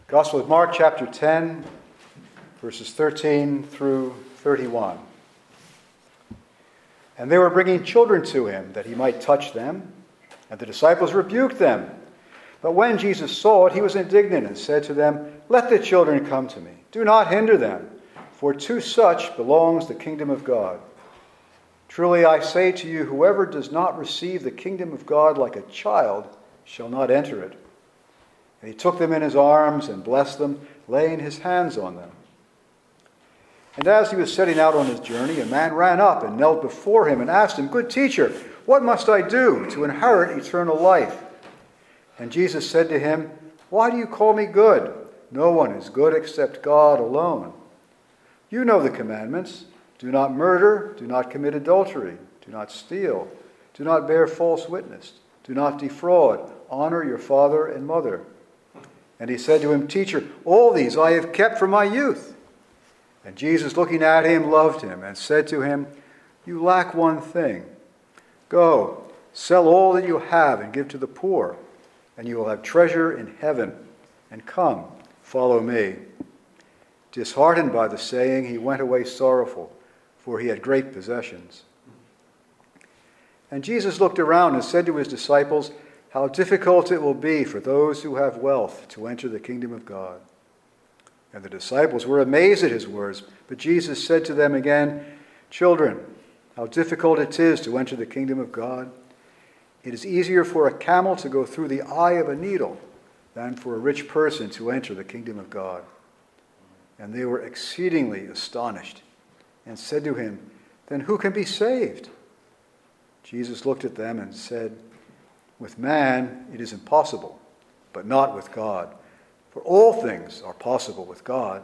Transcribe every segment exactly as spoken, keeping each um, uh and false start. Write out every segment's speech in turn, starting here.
Gospel of Mark, chapter ten, verses thirteen through thirty-one. And they were bringing children to him, that he might touch them, and the disciples rebuked them. But when Jesus saw it, he was indignant and said to them, "Let the children come to me. Do not hinder them, for to such belongs the kingdom of God. Truly I say to you, whoever does not receive the kingdom of God like a child shall not enter it." And he took them in his arms and blessed them, laying his hands on them. And as he was setting out on his journey, a man ran up and knelt before him and asked him, "Good teacher, what must I do to inherit eternal life?" And Jesus said to him, "Why do you call me good? No one is good except God alone. You know the commandments. Do not murder, do not commit adultery, do not steal, do not bear false witness, do not defraud, honor your father and mother." And he said to him, "Teacher, all these I have kept from my youth." And Jesus, looking at him, loved him and said to him, "You lack one thing. Go, sell all that you have and give to the poor, and you will have treasure in heaven. And come, follow me." Disheartened by the saying, he went away sorrowful, for he had great possessions. And Jesus looked around and said to his disciples, "How difficult it will be for those who have wealth to enter the kingdom of God." And the disciples were amazed at his words. But Jesus said to them again, "Children, how difficult it is to enter the kingdom of God. It is easier for a camel to go through the eye of a needle than for a rich person to enter the kingdom of God." And they were exceedingly astonished and said to him, "Then who can be saved?" Jesus looked at them and said, "With man it is impossible, but not with God. For all things are possible with God."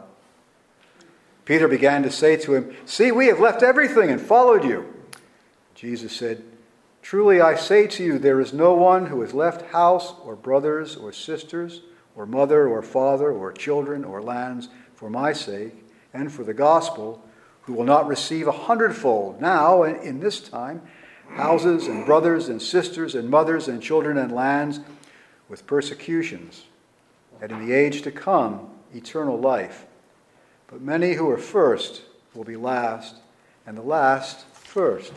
Peter began to say to him, "See, we have left everything and followed you." Jesus said, "Truly I say to you, there is no one who has left house or brothers or sisters or mother or father or children or lands for my sake and for the gospel who will not receive a hundredfold now and in this time houses and brothers and sisters and mothers and children and lands with persecutions, and in the age to come eternal life. But many who are first will be last, and the last first."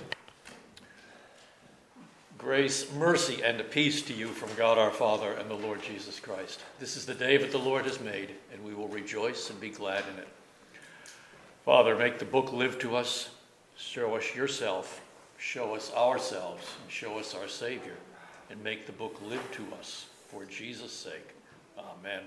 Grace, mercy, and peace to you from God our Father and the Lord Jesus Christ. This is the day that the Lord has made, and we will rejoice and be glad in it. Father, make the book live to us. Show us yourself. Show us ourselves. And show us our Savior. And make the book live to us for Jesus' sake. Amen.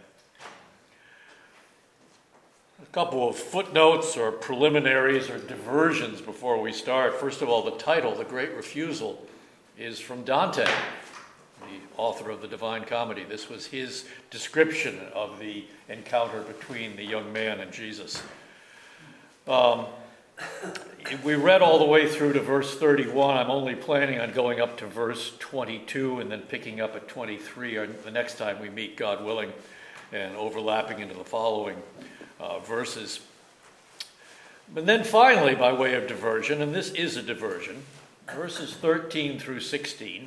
A couple of footnotes or preliminaries or diversions before we start. First of all, the title, The Great Refusal, is from Dante, the author of the Divine Comedy. This was his description of the encounter between the young man and Jesus. Um, we read all the way through to verse thirty-one. I'm only planning on going up to verse twenty-two and then picking up at twenty-three or the next time we meet, God willing, and overlapping into the following uh, verses. But then finally, by way of diversion, and this is a diversion, verses thirteen through sixteen,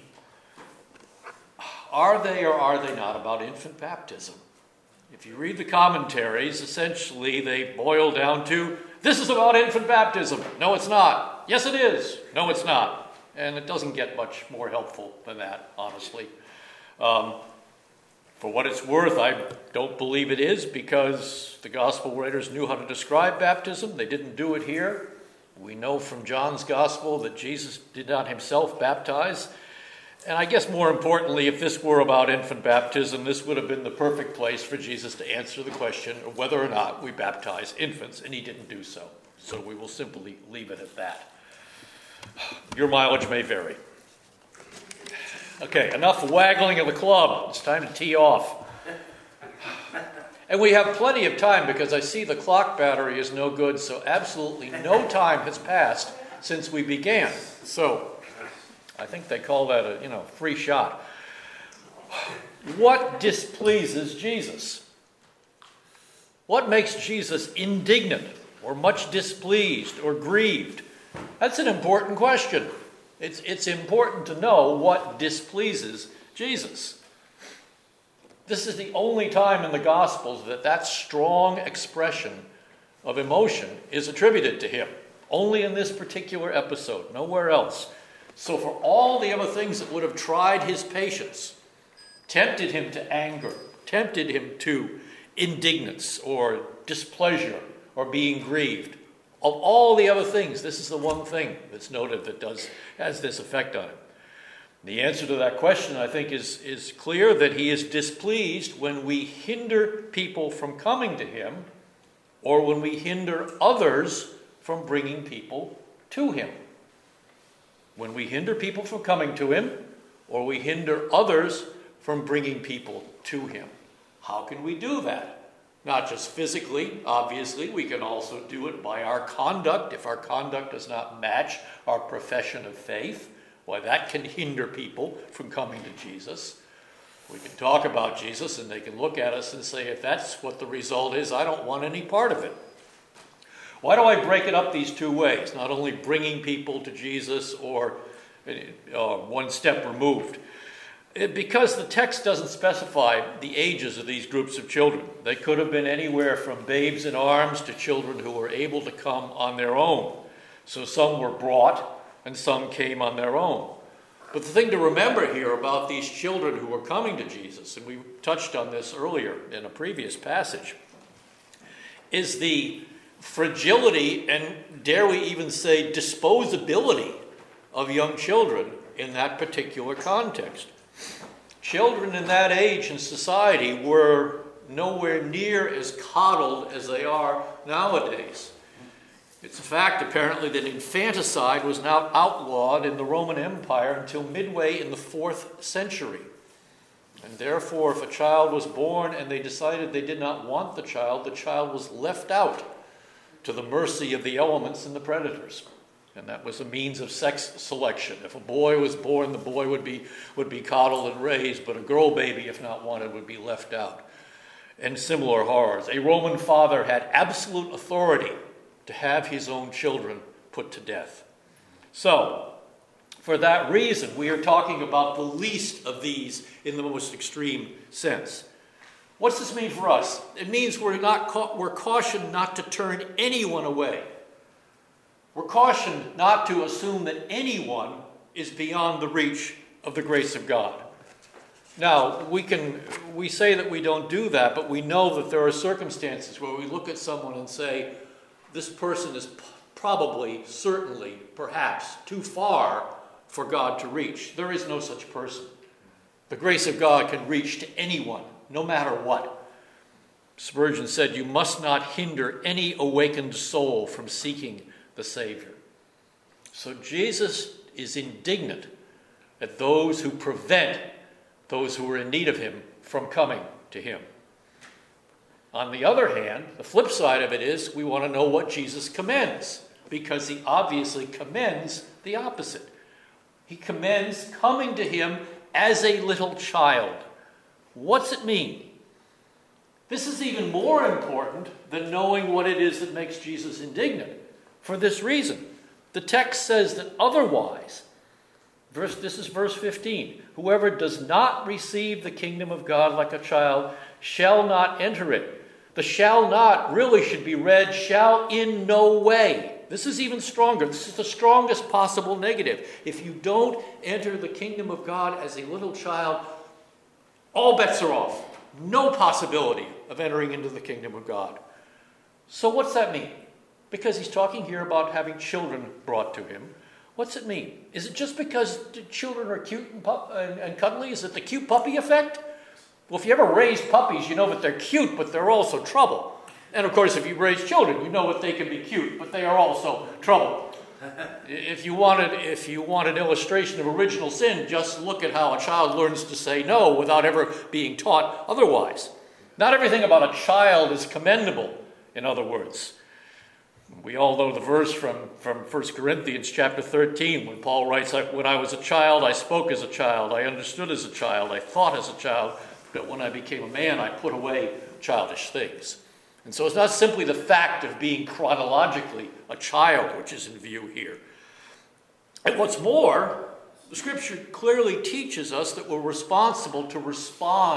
are they or are they not about infant baptism? If you read the commentaries, essentially they boil down to, this is about infant baptism. No, it's not. Yes, it is. No, it's not. And it doesn't get much more helpful than that, honestly. Um, for what it's worth, I don't believe it is, because the gospel writers knew how to describe baptism. They didn't do it here. We know from John's gospel that Jesus did not himself baptize. And I guess more importantly, if this were about infant baptism, this would have been the perfect place for Jesus to answer the question of whether or not we baptize infants, and he didn't do so. So we will simply leave it at that. Your mileage may vary. Okay, enough waggling of the club. It's time to tee off. And we have plenty of time because I see the clock battery is no good, so absolutely no time has passed since we began. So I think they call that a, you know, free shot. What displeases Jesus? What makes Jesus indignant or much displeased or grieved? That's an important question. It's, it's important to know what displeases Jesus. This is the only time in the Gospels that that strong expression of emotion is attributed to him. Only in this particular episode, nowhere else. So for all the other things that would have tried his patience, tempted him to anger, tempted him to indignance or displeasure or being grieved, of all the other things, this is the one thing that's noted that does has this effect on him. The answer to that question, I think, is, is clear, that he is displeased when we hinder people from coming to him, or when we hinder others from bringing people to him. When we hinder people from coming to him, or we hinder others from bringing people to him. How can we do that? Not just physically, obviously. We can also do it by our conduct. If our conduct does not match our profession of faith, why, that can hinder people from coming to Jesus. We can talk about Jesus and they can look at us and say, if that's what the result is, I don't want any part of it. Why do I break it up these two ways? Not only bringing people to Jesus or uh, one step removed. It, because the text doesn't specify the ages of these groups of children. They could have been anywhere from babes in arms to children who were able to come on their own. So some were brought and some came on their own. But the thing to remember here about these children who were coming to Jesus, and we touched on this earlier in a previous passage, is the fragility and, dare we even say, disposability of young children in that particular context. Children in that age in society were nowhere near as coddled as they are nowadays. It's a fact, apparently, that infanticide was now outlawed in the Roman Empire until midway in the fourth century. And therefore, if a child was born and they decided they did not want the child, the child was left out to the mercy of the elements and the predators. And that was a means of sex selection. If a boy was born, the boy would be, would be coddled and raised, but a girl baby, if not wanted, would be left out. And similar horrors. A Roman father had absolute authority to have his own children put to death. So, for that reason, we are talking about the least of these in the most extreme sense. What's this mean for us? It means we're not ca- we're cautioned not to turn anyone away. We're cautioned not to assume that anyone is beyond the reach of the grace of God. Now, we can we say that we don't do that, but we know that there are circumstances where we look at someone and say, this person is p- probably, certainly, perhaps too far for God to reach. There is no such person. The grace of God can reach to anyone, no matter what. Spurgeon said, you must not hinder any awakened soul from seeking the Savior. So Jesus is indignant at those who prevent those who are in need of him from coming to him. On the other hand, the flip side of it is we want to know what Jesus commends, because he obviously commends the opposite. He commends coming to him as a little child. What's it mean? This is even more important than knowing what it is that makes Jesus indignant. For this reason, the text says that otherwise, verse, this is verse fifteen, whoever does not receive the kingdom of God like a child shall not enter it. The shall not really should be read, shall in no way. This is even stronger. This is the strongest possible negative. If you don't enter the kingdom of God as a little child, all bets are off. No possibility of entering into the kingdom of God. So what's that mean? Because he's talking here about having children brought to him. What's it mean? Is it just because the children are cute and, pup- and, and cuddly? Is it the cute puppy effect? Well, if you ever raise puppies, you know that they're cute, but they're also trouble. And of course, if you raise children, you know that they can be cute, but they are also trouble. If you wanted, if you wanted illustration of original sin, just look at how a child learns to say no without ever being taught otherwise. Not everything about a child is commendable, in other words. We all know the verse from, from First Corinthians chapter thirteen, when Paul writes, when I was a child, I spoke as a child, I understood as a child, I thought as a child, but when I became a man, I put away childish things. And so it's not simply the fact of being chronologically a child which is in view here. And what's more, the Scripture clearly teaches us that we're responsible to respond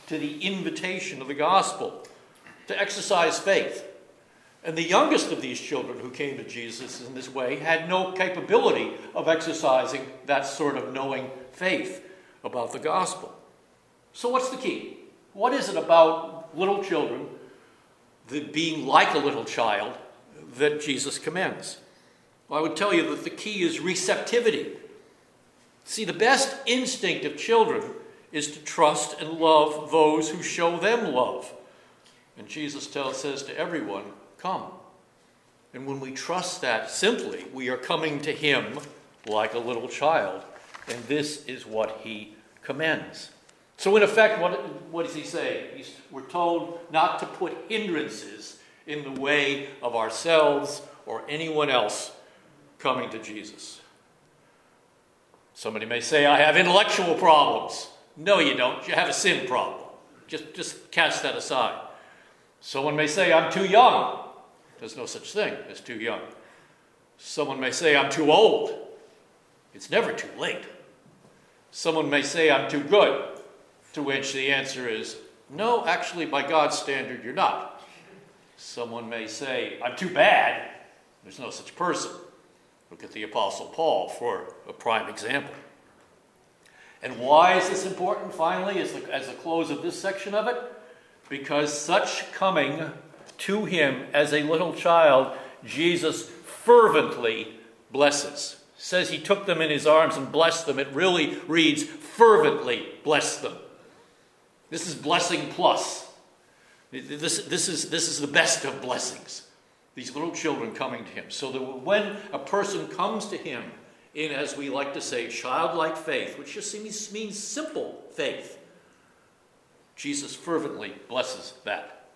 to the invitation of the gospel, to exercise faith. And the youngest of these children who came to Jesus in this way had no capability of exercising that sort of knowing faith about the gospel. So what's the key? What is it about little children, the being like a little child, that Jesus commends? Well, I would tell you that the key is receptivity. See, the best instinct of children is to trust and love those who show them love. And Jesus tells, says to everyone, come. And when we trust that simply, we are coming to him like a little child. And this is what he commends. So in effect, what, what does he say? He's, we're told not to put hindrances in the way of ourselves or anyone else coming to Jesus. Somebody may say, I have intellectual problems. No, you don't. You have a sin problem. Just, just cast that aside. Someone may say, I'm too young. There's no such thing as too young. Someone may say, I'm too old. It's never too late. Someone may say, I'm too good. To which the answer is, no, actually, by God's standard, you're not. Someone may say, I'm too bad. There's no such person. Look at the Apostle Paul for a prime example. And why is this important, finally, as the, as the close of this section of it? Because such coming to him as a little child, Jesus fervently blesses. Says he took them in his arms and blessed them. It really reads, fervently blessed them. This is blessing plus. This, this, is, this is the best of blessings. These little children coming to him. So that when a person comes to him in, as we like to say, childlike faith, which just means, means simple faith, Jesus fervently blesses that.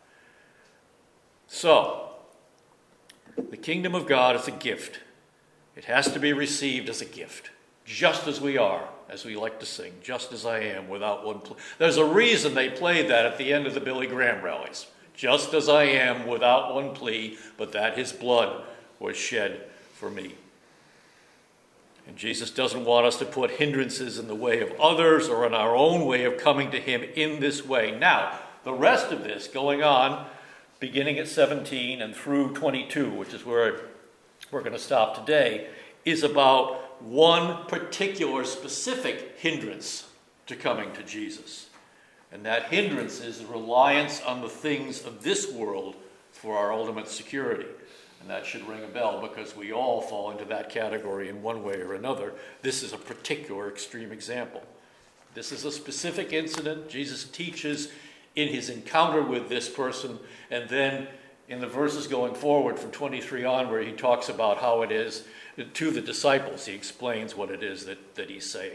So, the kingdom of God is a gift. It has to be received as a gift, just as we are, as we like to sing, just as I am, without one plea. There's a reason they played that at the end of the Billy Graham rallies. Just as I am, without one plea, but that his blood was shed for me. And Jesus doesn't want us to put hindrances in the way of others or in our own way of coming to him in this way. Now, the rest of this going on, beginning at seventeen and through twenty-two, which is where we're going to stop today, is about one particular specific hindrance to coming to Jesus. And that hindrance is the reliance on the things of this world for our ultimate security. And that should ring a bell because we all fall into that category in one way or another. This is a particular extreme example. This is a specific incident Jesus teaches in his encounter with this person, and then in the verses going forward from twenty-three on, where he talks about how it is to the disciples, he explains what it is that, that he's saying.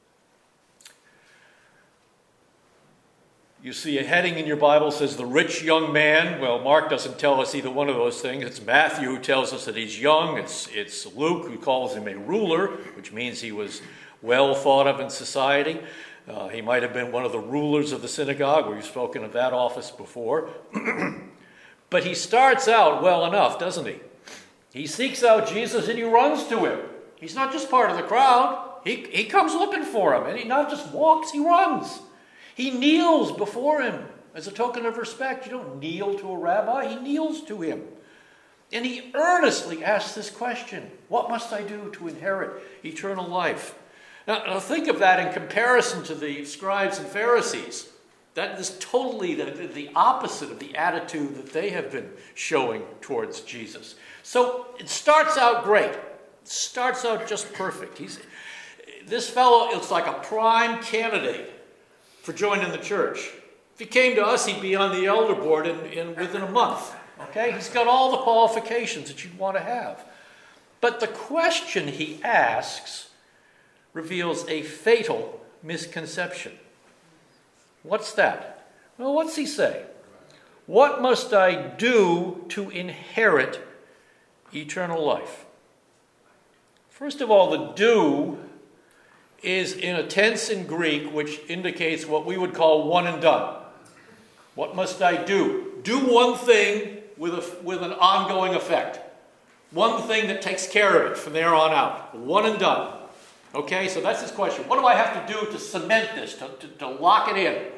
You see a heading in your Bible says the rich young man. Well, Mark doesn't tell us either one of those things. It's Matthew who tells us that he's young. It's, it's Luke who calls him a ruler, which means he was well thought of in society. Uh, he might have been one of the rulers of the synagogue. We've spoken of that office before. But he starts out well enough, doesn't he? He seeks out Jesus and he runs to him. He's not just part of the crowd. He, he comes looking for him. And he not just walks, he runs. He kneels before him as a token of respect. You don't kneel to a rabbi. He kneels to him. And he earnestly asks this question: what must I do to inherit eternal life? Now, now think of that in comparison to the scribes and Pharisees. That is totally the, the opposite of the attitude that they have been showing towards Jesus. So it starts out great. It starts out just perfect. He's, this fellow looks like a prime candidate for joining the church. If he came to us, he'd be on the elder board in, in within a month. Okay? He's got all the qualifications that you'd want to have. But the question he asks reveals a fatal misconception. What's that? Well, what's he say? What must I do to inherit eternal life? First of all, the do is in a tense in Greek which indicates what we would call one and done. What must I do? Do one thing with, a, with an ongoing effect. One thing that takes care of it from there on out. One and done. Okay, so that's his question. What do I have to do to cement this, to, to, to lock it in?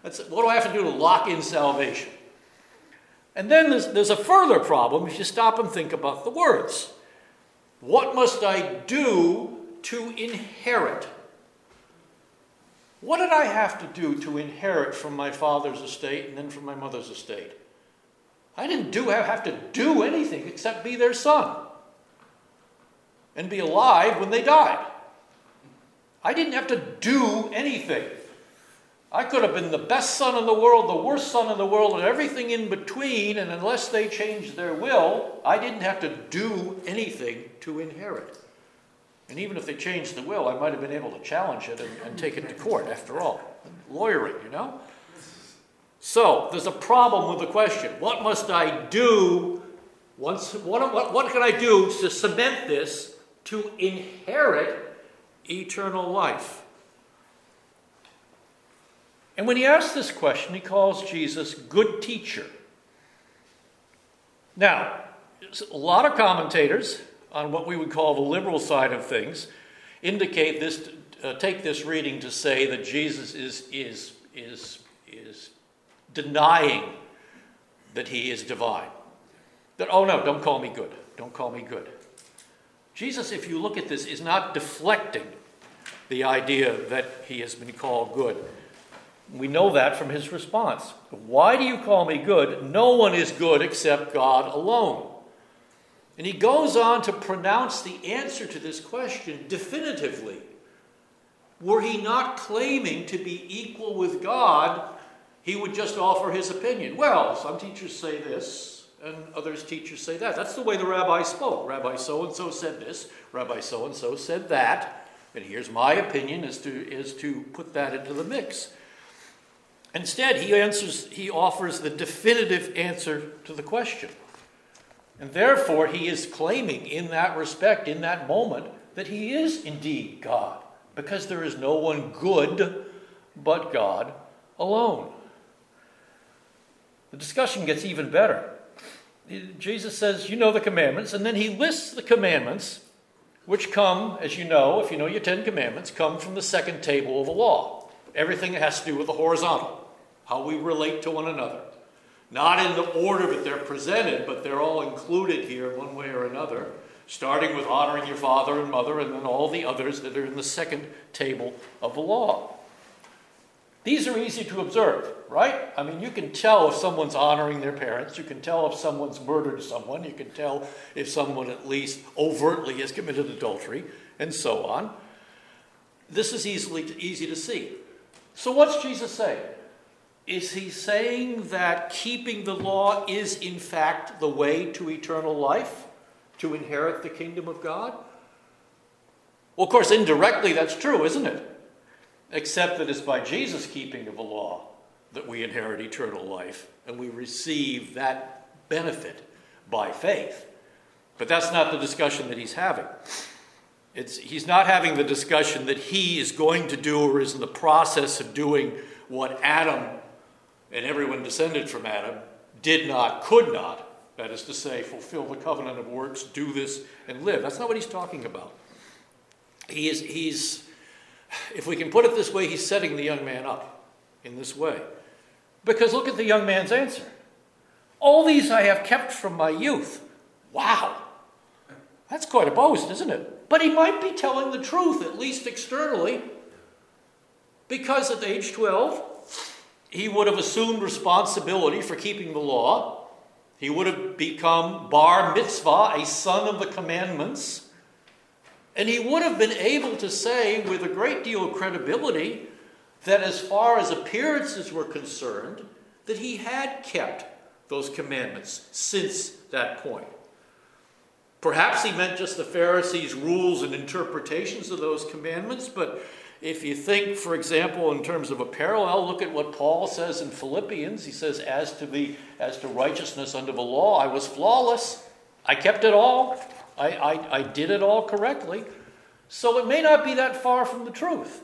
That's, what do I have to do to lock in salvation? And then there's, there's a further problem if you stop and think about the words. What must I do to inherit? What did I have to do to inherit from my father's estate and then from my mother's estate? I didn't do have to do anything except be their son and be alive when they died. I didn't have to do anything. I could have been the best son in the world, the worst son in the world, and everything in between, and unless they changed their will, I didn't have to do anything to inherit. And even if they changed the will, I might have been able to challenge it and, and take it to court, after all. Lawyering, you know? So, there's a problem with the question. What must I do, once, what, what, what can I do to cement this, to inherit eternal life? And when he asks this question, he calls Jesus good teacher. Now, a lot of commentators on what we would call the liberal side of things indicate this, uh, take this reading to say that Jesus is, is, is, is denying that he is divine. That, oh no, don't call me good. Don't call me good. Jesus, if you look at this, is not deflecting the idea that he has been called good. We know that from his response. Why do you call me good? No one is good except God alone. And he goes on to pronounce the answer to this question definitively. Were he not claiming to be equal with God, he would just offer his opinion. Well, some teachers say this, and others teachers say that. That's the way the rabbi spoke. Rabbi so-and-so said this, Rabbi so-and-so said that, and here's my opinion is to, is to put that into the mix. Instead, he answers, he offers the definitive answer to the question. And therefore, he is claiming in that respect, in that moment, that he is indeed God, because there is no one good but God alone. The discussion gets even better. Jesus says, you know the commandments, and then he lists the commandments, which come, as you know, if you know your Ten Commandments, come from the second table of the law. Everything that has to do with the horizontal. How we relate to one another. Not in the order that they're presented, but they're all included here one way or another, starting with honoring your father and mother, and then all the others that are in the second table of the law. These are easy to observe, right? I mean, you can tell if someone's honoring their parents. You can tell if someone's murdered someone. You can tell if someone at least overtly has committed adultery, and so on. This is easily easy to see. So what's Jesus saying? Is he saying that keeping the law is in fact the way to eternal life, to inherit the kingdom of God? Well, of course, indirectly that's true, isn't it? Except that it's by Jesus' keeping of the law that we inherit eternal life, and we receive that benefit by faith. But that's not the discussion that he's having. It's, he's not having the discussion that he is going to do or is in the process of doing what Adam and everyone descended from Adam did not, could not, that is to say, fulfill the covenant of works, do this, and live. That's not what he's talking about. He is, he's, if we can put it this way, he's setting the young man up in this way. Because look at the young man's answer. All these I have kept from my youth. Wow. That's quite a boast, isn't it? But he might be telling the truth, at least externally, because at age twelve, he would have assumed responsibility for keeping the law. He would have become bar mitzvah, a son of the commandments. And he would have been able to say with a great deal of credibility that as far as appearances were concerned, that he had kept those commandments since that point. Perhaps he meant just the Pharisees' rules and interpretations of those commandments, but if you think, for example, in terms of a parallel, look at what Paul says in Philippians. He says, as to the as to righteousness under the law, I was flawless. I kept it all. I, I, I did it all correctly. So it may not be that far from the truth.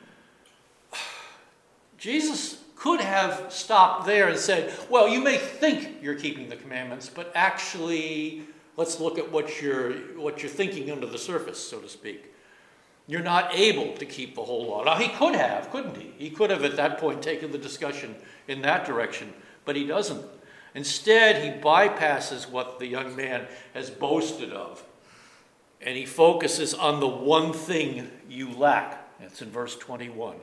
Jesus could have stopped there and said, well, you may think you're keeping the commandments, but actually, let's look at what you're, what you're thinking under the surface, so to speak. You're not able to keep the whole law. Now, he could have, couldn't he? He could have at that point taken the discussion in that direction, but he doesn't. Instead, he bypasses what the young man has boasted of, and he focuses on the one thing you lack. That's in verse twenty-one.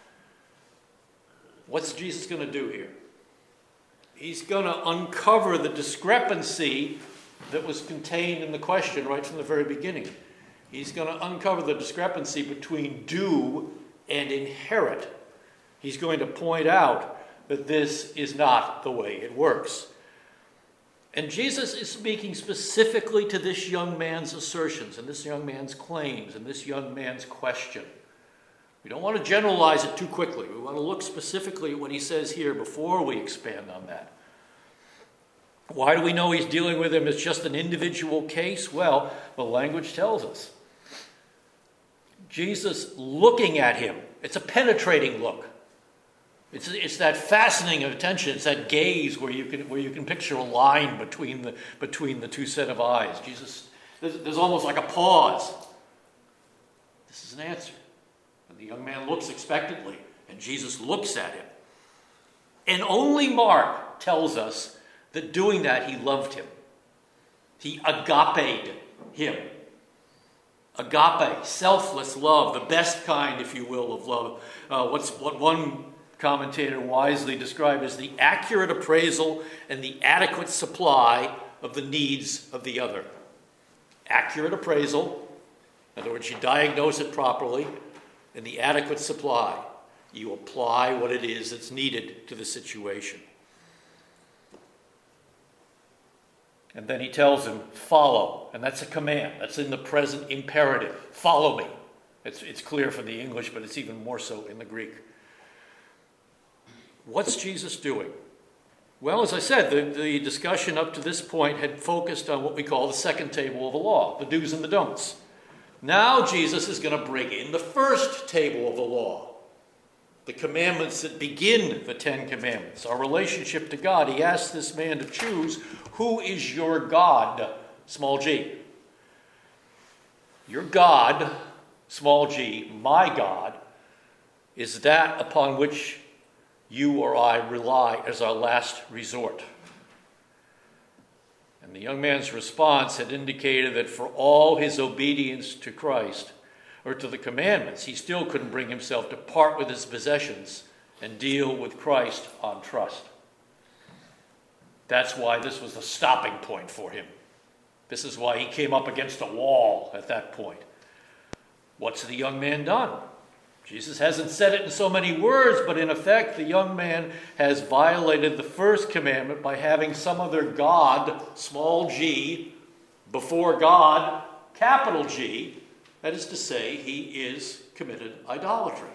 What's Jesus going to do here? He's going to uncover the discrepancy that was contained in the question right from the very beginning. He's going to uncover the discrepancy between do and inherit. He's going to point out that this is not the way it works. And Jesus is speaking specifically to this young man's assertions and this young man's claims and this young man's question. We don't want to generalize it too quickly. We want to look specifically at what he says here before we expand on that. Why do we know he's dealing with him as just an individual case? Well, the language tells us. Jesus looking at him, it's a penetrating look. It's, it's that fastening of attention. It's that gaze where you can where you can picture a line between the between the two set of eyes. Jesus, there's, there's almost like a pause. This is an answer. And the young man looks expectantly, and Jesus looks at him. And only Mark tells us that doing that, he loved him. He agaped him. Agape, selfless love, the best kind, if you will, of love. Uh, what's what one commentator wisely described as the accurate appraisal and the adequate supply of the needs of the other. Accurate appraisal, in other words, you diagnose it properly, and the adequate supply. You apply what it is that's needed to the situation. And then he tells him, follow. And that's a command. That's in the present imperative. Follow me. It's, it's clear from the English, but it's even more so in the Greek. What's Jesus doing? Well, as I said, the, the discussion up to this point had focused on what we call the second table of the law, the do's and the don'ts. Now Jesus is going to bring in the first table of the law, the commandments that begin the Ten Commandments, our relationship to God. He asks this man to choose, who is your God, small g? Your God, small g, my God, is that upon which you or I rely as our last resort. And the young man's response had indicated that for all his obedience to Christ, or to the commandments, he still couldn't bring himself to part with his possessions and deal with Christ on trust. That's why this was the stopping point for him. This is why he came up against a wall at that point. What's the young man done? Jesus hasn't said it in so many words, but in effect, the young man has violated the first commandment by having some other God, small g, before God, capital G. That is to say, he is committed idolatry.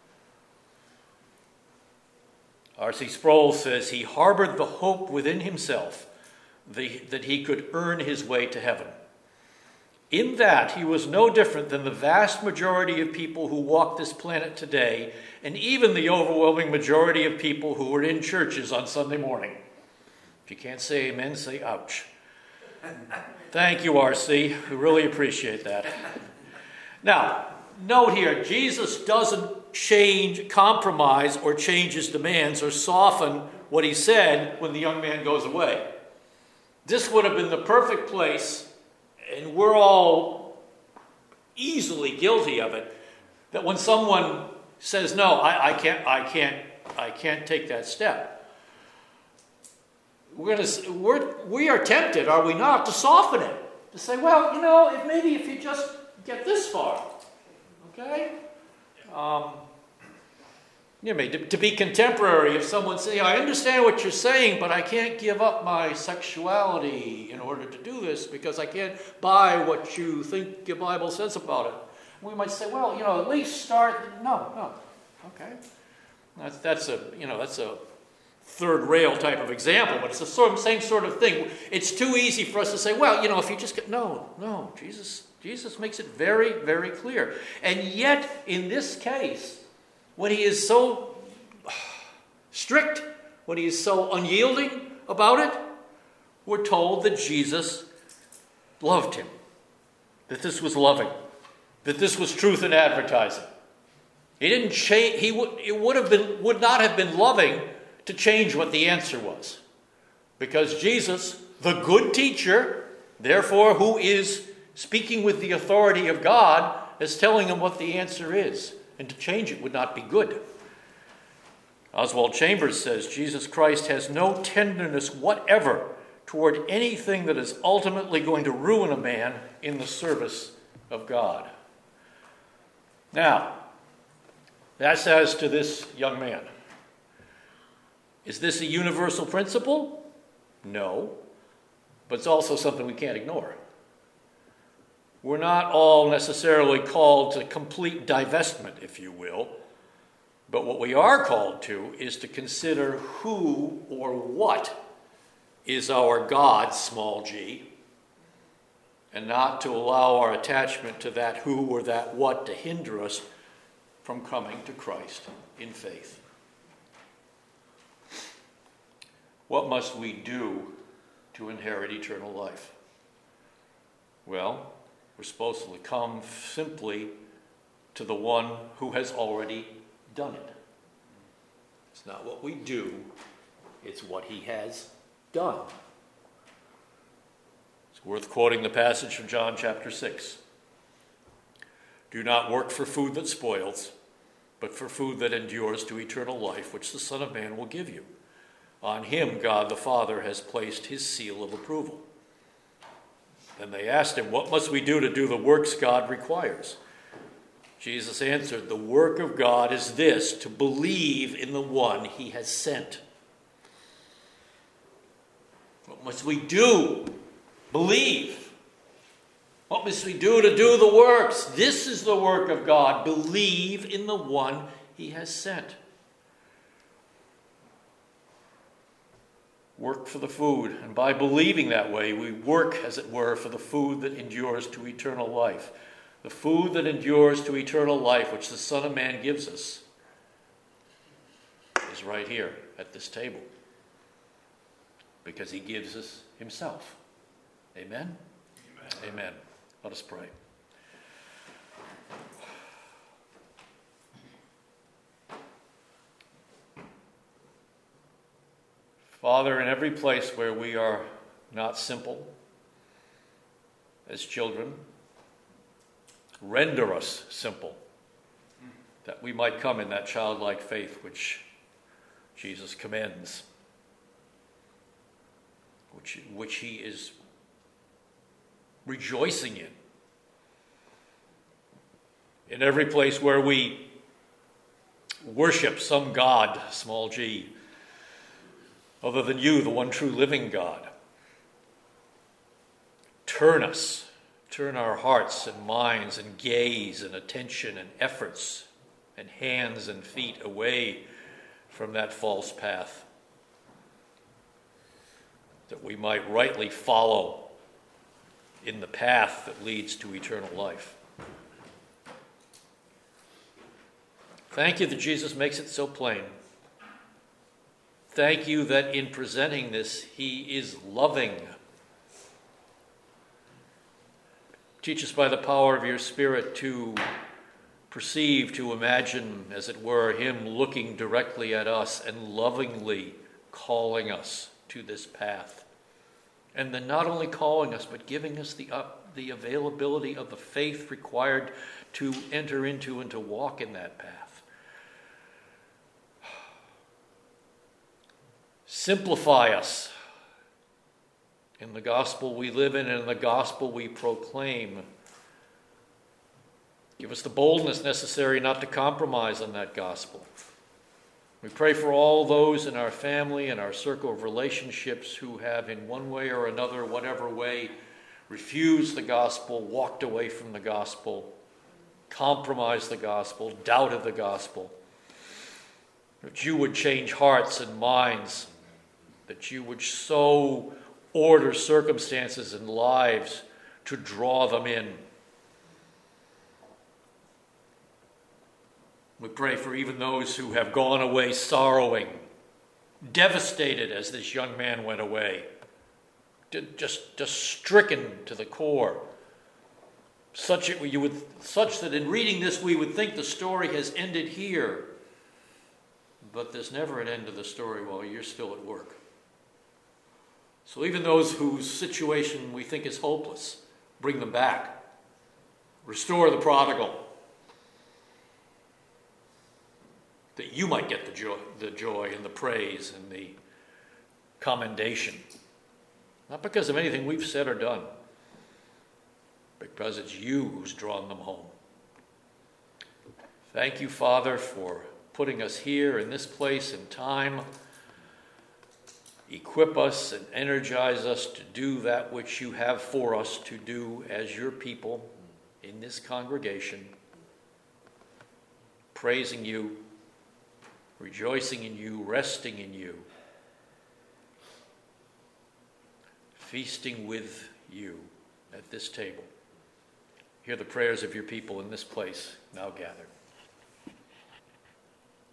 R C Sproul says he harbored the hope within himself the, that he could earn his way to heaven. In that, he was no different than the vast majority of people who walk this planet today, and even the overwhelming majority of people who are in churches on Sunday morning. If you can't say amen, say ouch. Thank you, R C. We really appreciate that. Now, note here, Jesus doesn't change, compromise, or change his demands, or soften what he said when the young man goes away. This would have been the perfect place, and we're all easily guilty of it, that when someone says, no, I, I can't, I can't, I can't take that step. We're gonna, we're, we are tempted, are we not, to soften it. To say, well, you know, if maybe if you just get this far, okay? Um, you know, to, to be contemporary, if someone says, I understand what you're saying, but I can't give up my sexuality in order to do this because I can't buy what you think your Bible says about it. We might say, well, you know, at least start, no, no, okay. That's, that's a, you know, that's a third rail type of example, but it's the sort of, same sort of thing. It's too easy for us to say, well, you know, if you just get, no, no, Jesus, Jesus makes it very, very clear. And yet, in this case, when he is so strict, when he is so unyielding about it, we're told that Jesus loved him, that this was loving. that this was truth in advertising. He didn't change. He would. It would have been. Would not have been loving to change what the answer was, because Jesus, the good teacher, therefore who is speaking with the authority of God, is telling him what the answer is, and to change it would not be good. Oswald Chambers says Jesus Christ has no tenderness whatever toward anything that is ultimately going to ruin a man in the service of God. Now, that's as to this young man. Is this a universal principle? No, but it's also something we can't ignore. We're not all necessarily called to complete divestment, if you will, but what we are called to is to consider who or what is our God, small g, and not to allow our attachment to that who or that what to hinder us from coming to Christ in faith. What must we do to inherit eternal life? Well, we're supposed to come simply to the one who has already done it. It's not what we do, it's what he has done. It's worth quoting the passage from John chapter six. Do not work for food that spoils, but for food that endures to eternal life, which the Son of Man will give you. On him God the Father has placed his seal of approval. Then they asked him, what must we do to do the works God requires? Jesus answered, the work of God is this, to believe in the one he has sent. What must we do? Believe. What must we do to do the works? This is the work of God. Believe in the one he has sent. Work for the food. And by believing that way, we work, as it were, for the food that endures to eternal life. The food that endures to eternal life, which the Son of Man gives us, is right here at this table. Because he gives us himself. Amen? Amen. Amen. Let us pray. Father, in every place where we are not simple as children, render us simple, that we might come in that childlike faith which Jesus commends, which, which he is rejoicing in. In every place where we worship some God, small g, other than you, the one true living God, turn us, turn our hearts and minds and gaze and attention and efforts and hands and feet away from that false path, that we might rightly follow in the path that leads to eternal life. Thank you that Jesus makes it so plain. Thank you that in presenting this, he is loving. Teach us by the power of your Spirit to perceive, to imagine, as it were, him looking directly at us and lovingly calling us to this path. And then not only calling us, but giving us the, uh, the availability of the faith required to enter into and to walk in that path. Simplify us in the gospel we live in and in the gospel we proclaim. Give us the boldness necessary not to compromise on that gospel. We pray for all those in our family and our circle of relationships who have in one way or another, whatever way, refused the gospel, walked away from the gospel, compromised the gospel, doubted the gospel. That you would change hearts and minds, that you would so order circumstances and lives to draw them in. We pray for even those who have gone away sorrowing, devastated as this young man went away, just, just stricken to the core. Such, it, you would, such that in reading this we would think the story has ended here. But there's never an end to the story while you're still at work. So even those whose situation we think is hopeless, bring them back. Restore the prodigal. That you might get the joy, the joy and the praise and the commendation. Not because of anything we've said or done, because it's you who's drawn them home. Thank you, Father, for putting us here in this place and time. Equip us and energize us to do that which you have for us to do as your people in this congregation, praising you, rejoicing in you, resting in you, feasting with you at this table. Hear the prayers of your people in this place now gathered.